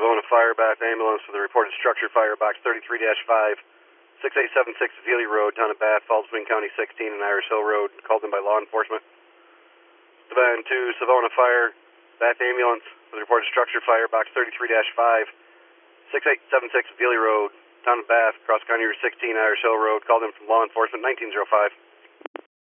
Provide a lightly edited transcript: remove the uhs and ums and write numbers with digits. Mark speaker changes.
Speaker 1: Savona Fire Bath Ambulance for the reported structure fire, box 33-5, 6876 Veely Road, town of Bath, Falls Wing County 16 and Irish Hill Road, called in by law enforcement. Savannah 2, Savona Fire Bath Ambulance for the reported structure fire, box 33-5, 6876 Veely Road, town of Bath, cross county Route 16, Irish Hill Road, called in from law enforcement 1905.